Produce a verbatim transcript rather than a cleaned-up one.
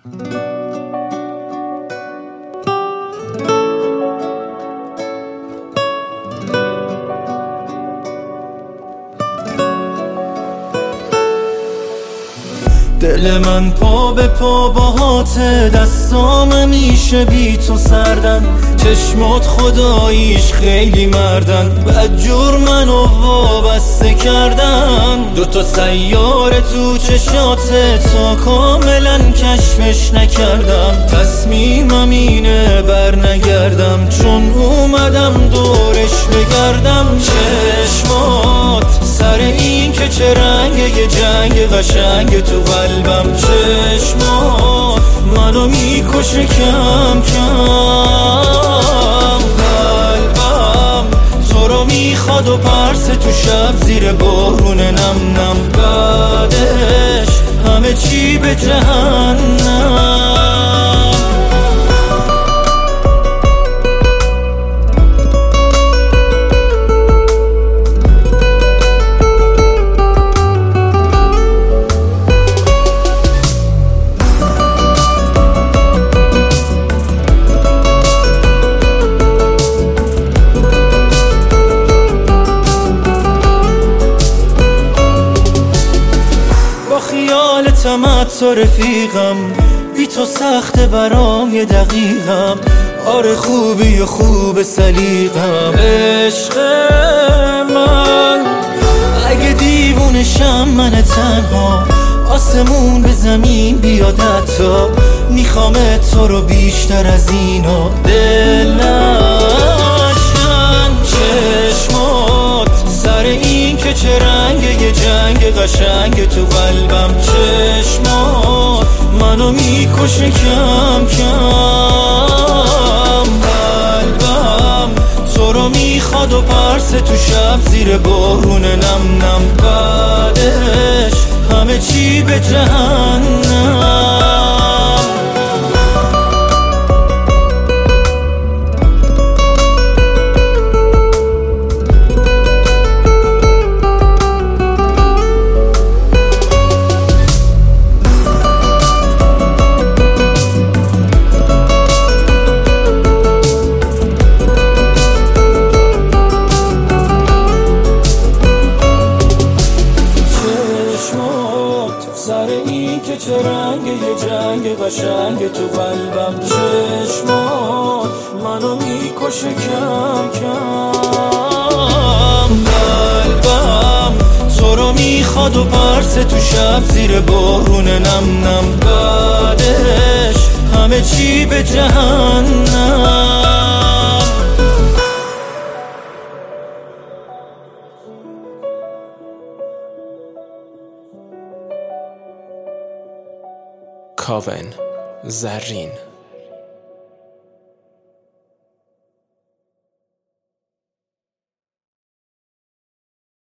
دل من پا به پا باهات، دستام میشه بی تو سردن، چشمات خداییش خیلی مردن، بدجور منو وابسته کردن. دوتا سیاره تو چشاته تا کاملا کشفش نکردم، تصمیمم اینه بر نگردم، چون اومدم دورش بگردم. چشمات سر این که چه رنگ یه جنگ قشنگ تو قلبم، چشمات منو میکشه کم کم. قلبم تو رو میخواد و پرسه تو شب زیر بارون نم نم، بعدش همه چی به جهنم. خیالتمت تو رفیقم، بی تو سخته برام یه دقیقم. آره خوبی و خوب سلیقم، عشق من اگه دیوونشم من تنها، آسمون به زمین بیاد حتی، میخوام تو رو بیشتر از اینا. دل نشکن چشمات سر این که چه رنگ یه جنگ قشنگ تو قلبم، چشمات منو میکشه کم کم. قلبم تو رو میخواد و پرسه تو شب زیر بارون نم نم، بعدش همه چی به جهنم. سر این که چه رنگ یه جنگ قشنگ تو قلبم، چشمات منو میکشه کم کم. قلبم تو رو میخواد و پرسه تو شب زیر بارون نم نم، بعدش همه چی به جهنم. کاون زرین.